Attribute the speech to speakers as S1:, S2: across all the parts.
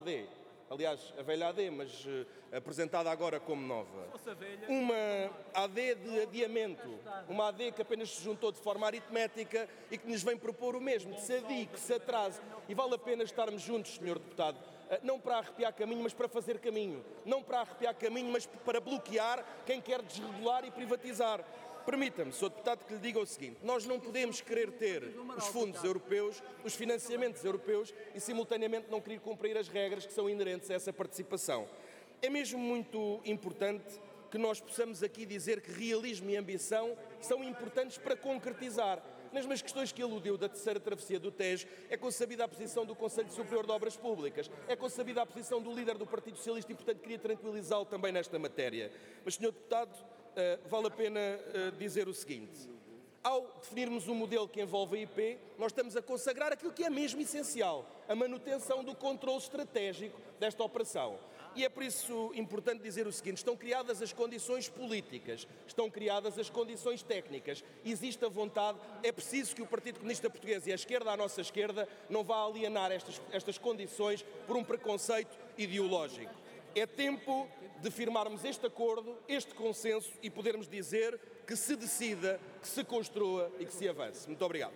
S1: AD, aliás, a velha AD, mas apresentada agora como nova. Uma AD de adiamento, uma AD que apenas se juntou de forma aritmética e que nos vem propor o mesmo, que se adie, que se atrase. E vale a pena estarmos juntos, Sr. Deputado, não para arrepiar caminho, mas para fazer caminho. Não para arrepiar caminho, mas para bloquear quem quer desregular e privatizar. Permita-me, Sr. Deputado, que lhe diga o seguinte: nós não podemos querer ter os fundos europeus, os financiamentos europeus e simultaneamente não querer cumprir as regras que são inerentes a essa participação. É mesmo muito importante que nós possamos aqui dizer que realismo e ambição são importantes para concretizar. Nas mesmas questões que aludiu da terceira travessia do Tejo, é consabida a posição do Conselho Superior de Obras Públicas, é consabida a posição do líder do Partido Socialista e, portanto, queria tranquilizá-lo também nesta matéria. Mas, Sr. Deputado, vale a pena dizer o seguinte: ao definirmos um modelo que envolve a IP, nós estamos a consagrar aquilo que é mesmo essencial, a manutenção do controle estratégico desta operação. E é por isso importante dizer o seguinte: estão criadas as condições políticas, estão criadas as condições técnicas, existe a vontade, é preciso que o Partido Comunista Português e a esquerda, à nossa esquerda, não vá alienar estas condições por um preconceito ideológico. É tempo de firmarmos este acordo, este consenso e podermos dizer que se decida, que se construa e que se avance. Muito obrigado.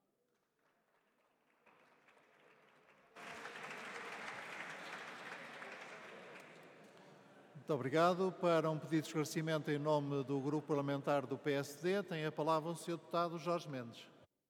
S2: Muito obrigado. Para um pedido de esclarecimento em nome do Grupo Parlamentar do PSD, tem a palavra o Sr. Deputado Jorge Mendes.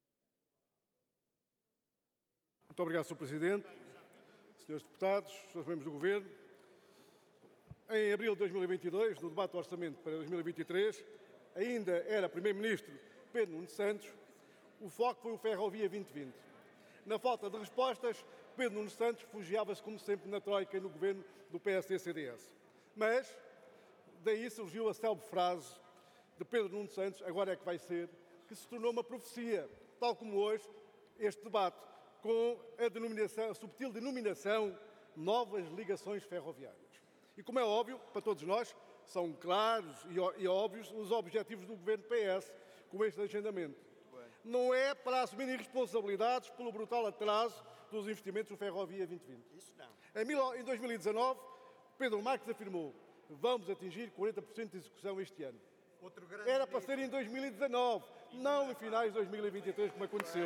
S3: Muito obrigado, Sr. Presidente, Srs. Deputados, Srs. Membros do Governo. Em abril de 2022, no debate do Orçamento para 2023, ainda era Primeiro-Ministro Pedro Nuno Santos, o foco foi o Ferrovia 2020. Na falta de respostas, Pedro Nuno Santos refugiava-se, como sempre, na Troika e no governo do PSD-CDS. Mas, daí surgiu a célebre frase de Pedro Nuno Santos: agora é que vai ser, que se tornou uma profecia, tal como hoje este debate, com a subtil denominação novas ligações ferroviárias. E como é óbvio, para todos nós, são claros e óbvios os objetivos do governo PS com este agendamento. Não é para assumirem responsabilidades pelo brutal atraso dos investimentos no Ferrovia 2020. Isso não. Em 2019, Pedro Marques afirmou: vamos atingir 40% de execução este ano. Era para ser em 2019, não em finais de 2023, como aconteceu.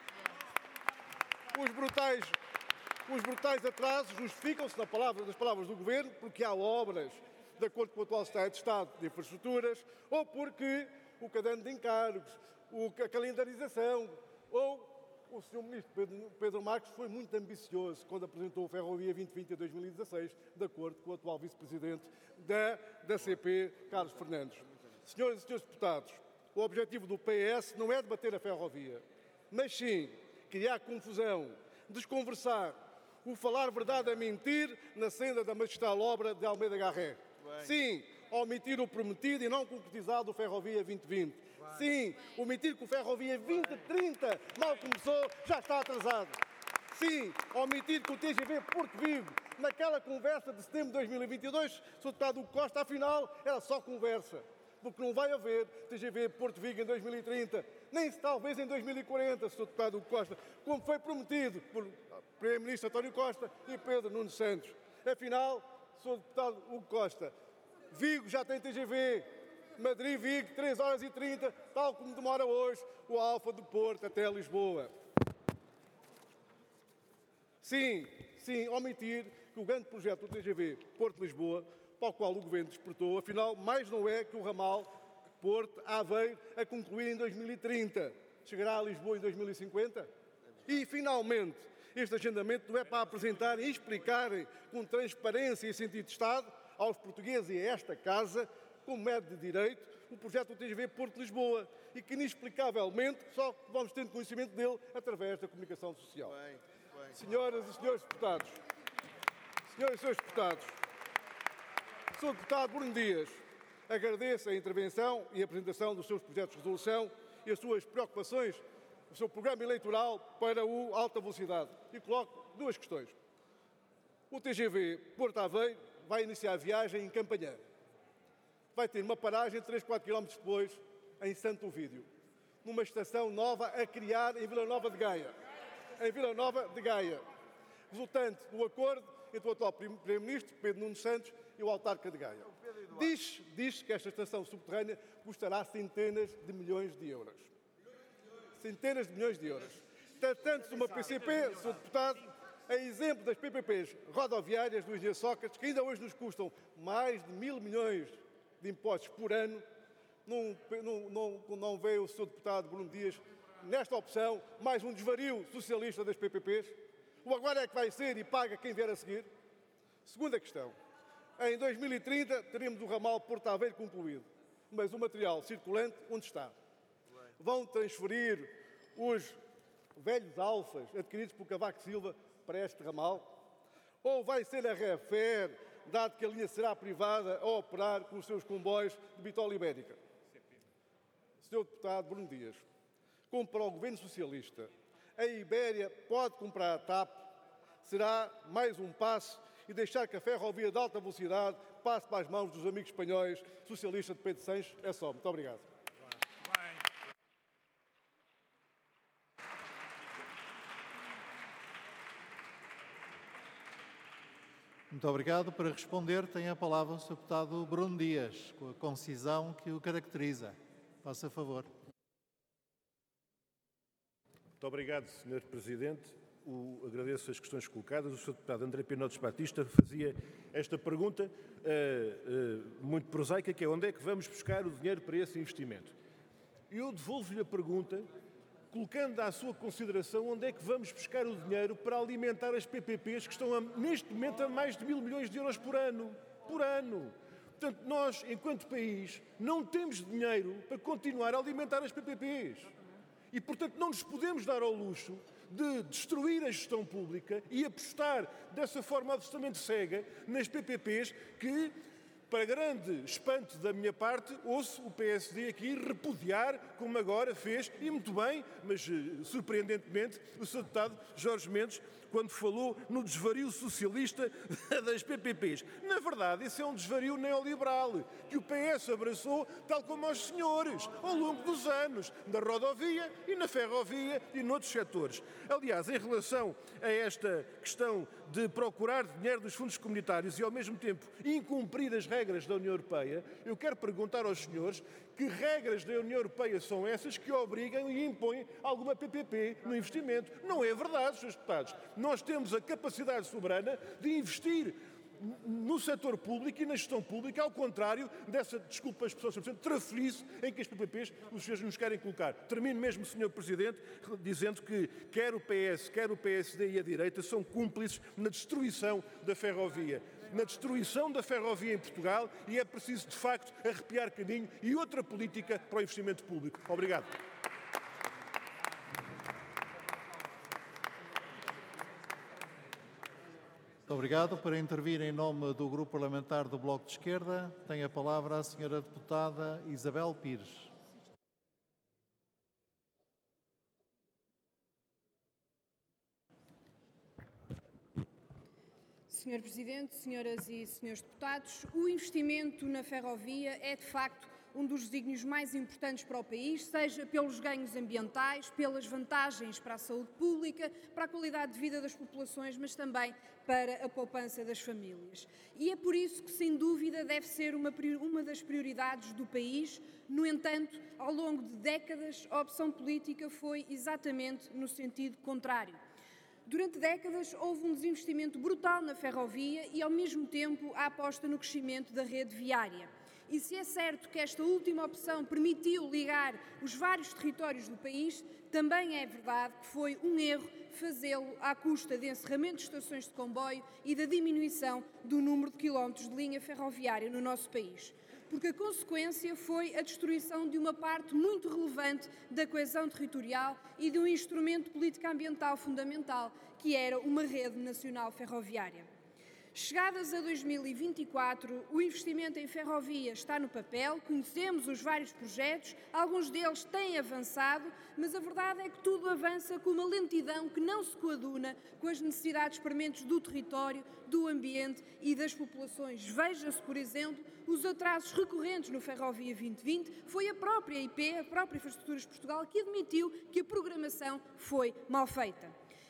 S3: Os brutais atrasos justificam-se das palavras do Governo porque há obras de acordo com o atual estado de Estado de infraestruturas, ou porque o caderno de encargos, a calendarização, ou o Sr. Ministro Pedro Marques foi muito ambicioso quando apresentou o Ferrovia 2020 em 2016, de acordo com o atual Vice-Presidente da CP, Carlos Fernandes. Senhoras e senhores deputados, o objetivo do PS não é debater a ferrovia, mas sim criar confusão, desconversar, o falar verdade a mentir na senda da magistral obra de Almeida Garré. Sim, omitir o prometido e não concretizado do Ferrovia 2020. Sim, omitir que o Ferrovia 2030 mal começou, já está atrasado. Sim, omitir que o TGV Porto Vigo, naquela conversa de setembro de 2022, Sr. Deputado Hugo Costa, afinal, era só conversa. Porque não vai haver TGV Porto Vigo em 2030, nem talvez em 2040, Sr. Deputado Hugo Costa, como foi prometido por Primeiro-Ministro António Costa e Pedro Nuno Santos. Afinal, Sr. Deputado Hugo Costa, Vigo já tem TGV, Madrid-Vigo, 3h30, tal como demora hoje o Alfa do Porto até Lisboa. Sim, omitir que o grande projeto do TGV Porto-Lisboa, para o qual o Governo despertou, afinal, mais não é que o ramal Porto-Aveiro a concluir em 2030. Chegará a Lisboa em 2050? E, finalmente, este agendamento não é para apresentarem e explicarem com transparência e sentido de Estado aos portugueses e a esta Casa, como é de direito, o projeto do TGV Porto-Lisboa e que, inexplicavelmente, só vamos tendo conhecimento dele através da comunicação social. Senhoras e senhores deputados, Sr. Deputado Bruno Dias, agradeço a intervenção e a apresentação dos seus projetos de resolução e as suas preocupações, o seu programa eleitoral para o alta velocidade. E coloco duas questões. O TGV Porto Aveiro vai iniciar a viagem em Campanhã. Vai ter uma paragem 3-4 km depois em Santo Ovídio, numa estação nova a criar em Vila Nova de Gaia. Resultante do acordo entre o atual Primeiro-Ministro, Pedro Nuno Santos, e o autarca de Gaia. Diz que esta estação subterrânea custará centenas de milhões de euros. Centenas de milhões de euros. Tratando-se de uma PCP, Sr. Deputado, a exemplo das PPPs rodoviárias do engenheiro Sócrates, que ainda hoje nos custam mais de 1.000 milhões de impostos por ano, não vê o Sr. Deputado Bruno Dias nesta opção mais um desvario socialista das PPPs? O agora é que vai ser e paga quem vier a seguir? Segunda questão. Em 2030 teremos o ramal Porto Aveiro concluído, mas o material circulante onde está? Vão transferir os velhos alfas adquiridos por Cavaco Silva para este ramal? Ou vai ser a Refer, dado que a linha será privada, a operar com os seus comboios de bitola ibérica? Sr. Deputado Bruno Dias, como para o Governo Socialista, a Ibéria pode comprar a TAP? Será mais um passo e deixar que a ferrovia de alta velocidade passe para as mãos dos amigos espanhóis socialistas de Pedro Sanches? É só. Muito obrigado.
S2: Muito obrigado. Para responder, tem a palavra o Sr. Deputado Bruno Dias, com a concisão que o caracteriza. Faça favor.
S4: Muito obrigado, Sr. Presidente. Agradeço as questões colocadas. O Sr. Deputado André Pinotes Batista fazia esta pergunta muito prosaica, que é: onde é que vamos buscar o dinheiro para esse investimento? Eu devolvo-lhe a pergunta, colocando à sua consideração onde é que vamos buscar o dinheiro para alimentar as PPPs que estão neste momento a mais de 1.000 milhões de euros por ano. Por ano. Portanto, nós, enquanto país, não temos dinheiro para continuar a alimentar as PPPs. E, portanto, não nos podemos dar ao luxo de destruir a gestão pública e apostar dessa forma absolutamente cega nas PPPs que, para grande espanto da minha parte, ouço o PSD aqui repudiar, como agora fez, e muito bem, mas surpreendentemente, o Sr. Deputado Jorge Mendes, quando falou no desvario socialista das PPPs. Na verdade, isso é um desvario neoliberal, que o PS abraçou, tal como aos senhores, ao longo dos anos, na rodovia e na ferrovia e noutros setores. Aliás, em relação a esta questão de procurar dinheiro dos fundos comunitários e, ao mesmo tempo, incumprir as regras da União Europeia, eu quero perguntar aos senhores que regras da União Europeia são essas que obrigam e impõem alguma PPP no investimento. Não é verdade, Srs. Deputados. Nós temos a capacidade soberana de investir no setor público e na gestão pública, ao contrário dessa, desculpa a expressão, trafolhice em que as PPPs os senhores nos querem colocar. Termino mesmo, Sr. Presidente, dizendo que quer o PS, quer o PSD e a direita são cúmplices na destruição da ferrovia. Na destruição da ferrovia em Portugal, e é preciso, de facto, arrepiar caminho e outra política para o investimento público. Obrigado.
S2: Muito obrigado. Para intervir em nome do Grupo Parlamentar do Bloco de Esquerda, tem a palavra a Sra. Deputada Isabel Pires.
S5: Sr. Presidente, senhoras e senhores deputados, o investimento na ferrovia é, de facto, um dos desígnios mais importantes para o país, seja pelos ganhos ambientais, pelas vantagens para a saúde pública, para a qualidade de vida das populações, mas também para a poupança das famílias. E é por isso que, sem dúvida, deve ser uma das prioridades do país. No entanto, ao longo de décadas, a opção política foi exatamente no sentido contrário. Durante décadas, houve um desinvestimento brutal na ferrovia e, ao mesmo tempo, a aposta no crescimento da rede viária. E se é certo que esta última opção permitiu ligar os vários territórios do país, também é verdade que foi um erro fazê-lo à custa de encerramento de estações de comboio e da diminuição do número de quilómetros de linha ferroviária no nosso país. Porque a consequência foi a destruição de uma parte muito relevante da coesão territorial e de um instrumento político-ambiental fundamental, que era uma rede nacional ferroviária. Chegadas a 2024, o investimento em ferrovia está no papel, conhecemos os vários projetos, alguns deles têm avançado, mas a verdade é que tudo avança com uma lentidão que não se coaduna com as necessidades prementes do território, do ambiente e das populações. Veja-se, por exemplo, os atrasos recorrentes no Ferrovia 2020, foi a própria IP, a própria Infraestruturas Portugal, que admitiu que a programação foi mal feita.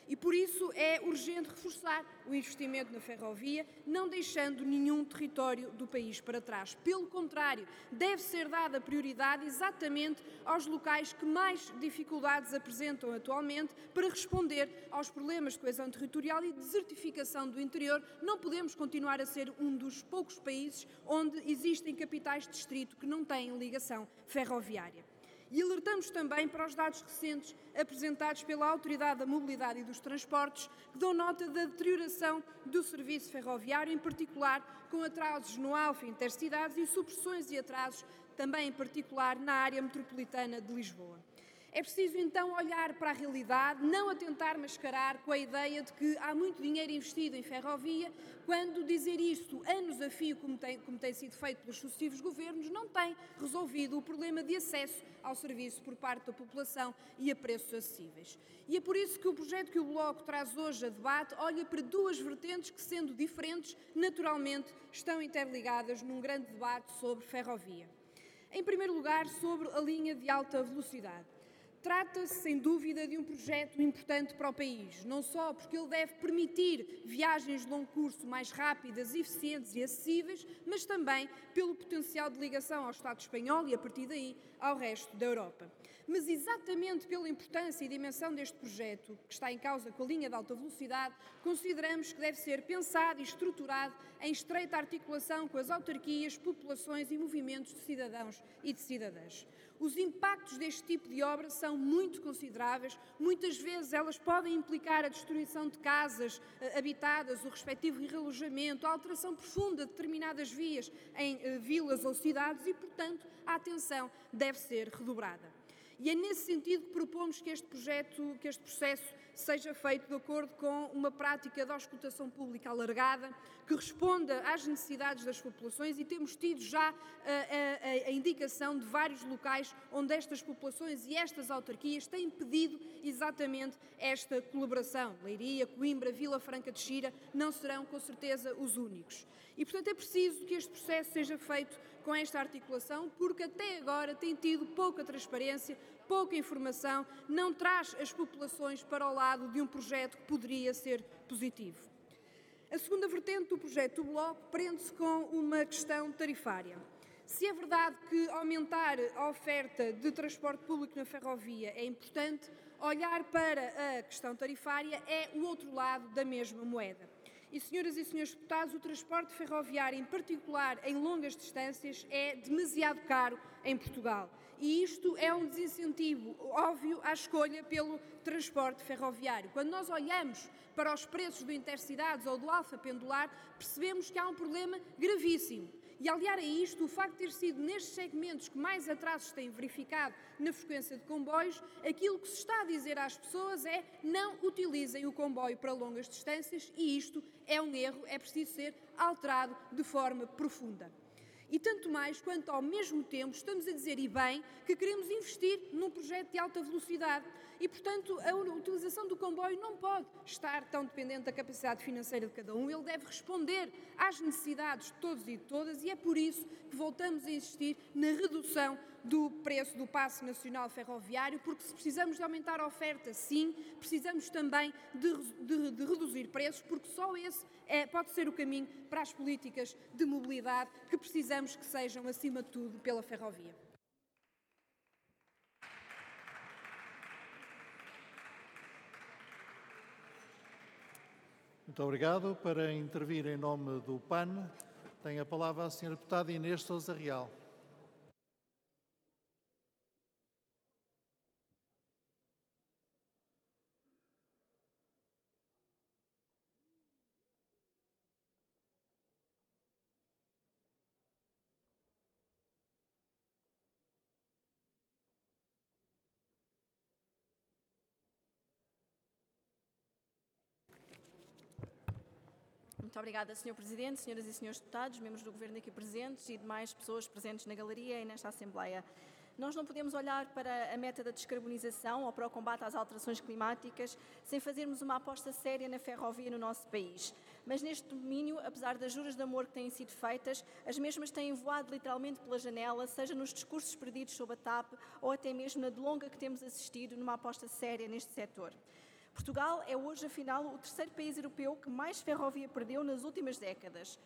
S5: E por isso é urgente reforçar o investimento na ferrovia, não deixando nenhum território do país para trás. Pelo contrário, deve ser dada prioridade exatamente aos locais que mais dificuldades apresentam atualmente para responder aos problemas de coesão territorial e desertificação do interior. Não podemos continuar a ser um dos poucos países onde existem capitais de distrito que não têm ligação ferroviária. E alertamos também para os dados recentes apresentados pela Autoridade da Mobilidade e dos Transportes, que dão nota da deterioração do serviço ferroviário, em particular com atrasos no Alfa Intercidades e supressões e atrasos também em particular na área metropolitana de Lisboa. É preciso então olhar para a realidade, não a tentar mascarar com a ideia de que há muito dinheiro investido em ferrovia, quando dizer isto anos a fio, como tem sido feito pelos sucessivos governos, não tem resolvido o problema de acesso ao serviço por parte da população e a preços acessíveis. E é por isso que o projeto que o Bloco traz hoje a debate olha para duas vertentes que, sendo diferentes, naturalmente estão interligadas num grande debate sobre ferrovia. Em primeiro lugar, sobre a linha de alta velocidade. Trata-se, sem dúvida, de um projeto importante para o país, não só porque ele deve permitir viagens de longo curso mais rápidas, eficientes e acessíveis, mas também pelo potencial de ligação ao Estado espanhol e, a partir daí, ao resto da Europa. Mas exatamente pela importância e dimensão deste projeto, que está em causa com a linha de alta velocidade, consideramos que deve ser pensado e estruturado em estreita articulação com as autarquias, populações e movimentos de cidadãos e de cidadãs. Os impactos deste tipo de obra são muito consideráveis, muitas vezes elas podem implicar a destruição de casas habitadas, o respectivo realojamento, a alteração profunda de determinadas vias em vilas ou cidades e, portanto, a atenção deve ser redobrada. E é nesse sentido que propomos que este processo seja feito de acordo com uma prática de auscultação pública alargada, que responda às necessidades das populações, e temos tido já a indicação de vários locais onde estas populações e estas autarquias têm pedido exatamente esta colaboração. Leiria, Coimbra, Vila Franca de Xira não serão com certeza os únicos. E, portanto, é preciso que este processo seja feito com esta articulação, porque até agora tem tido pouca transparência, pouca informação, não traz as populações para o lado de um projeto que poderia ser positivo. A segunda vertente do projeto do Bloco prende-se com uma questão tarifária. Se é verdade que aumentar a oferta de transporte público na ferrovia é importante, olhar para a questão tarifária é o outro lado da mesma moeda. E, senhoras e senhores deputados, o transporte ferroviário, em particular em longas distâncias, é demasiado caro em Portugal. E isto é um desincentivo óbvio à escolha pelo transporte ferroviário. Quando nós olhamos para os preços do Intercidades ou do Alfa Pendular, percebemos que há um problema gravíssimo. E, aliar a isto, o facto de ter sido nestes segmentos que mais atrasos têm verificado na frequência de comboios, aquilo que se está a dizer às pessoas é: não utilizem o comboio para longas distâncias, e isto é um erro, é preciso ser alterado de forma profunda. E tanto mais quanto, ao mesmo tempo, estamos a dizer, e bem, que queremos investir num projeto de alta velocidade. E, portanto, a utilização do comboio não pode estar tão dependente da capacidade financeira de cada um. Ele deve responder às necessidades de todos e de todas, e é por isso que voltamos a insistir na redução do preço do passe nacional ferroviário, porque se precisamos de aumentar a oferta, sim, precisamos também de reduzir preços, porque só esse pode ser o caminho para as políticas de mobilidade que precisamos que sejam, acima de tudo, pela ferrovia.
S2: Muito obrigado. Para intervir em nome do PAN, tem a palavra a Sra. Deputada Inês Sousa Real.
S6: Muito obrigada, Sr. Presidente, senhoras e senhores deputados, membros do Governo aqui presentes e demais pessoas presentes na galeria e nesta Assembleia. Nós não podemos olhar para a meta da descarbonização ou para o combate às alterações climáticas sem fazermos uma aposta séria na ferrovia no nosso país. Mas neste domínio, apesar das juras de amor que têm sido feitas, as mesmas têm voado literalmente pela janela, seja nos discursos perdidos sobre a TAP ou até mesmo na delonga que temos assistido numa aposta séria neste setor. Portugal é hoje, afinal, o terceiro país europeu que mais ferrovia perdeu nas últimas décadas.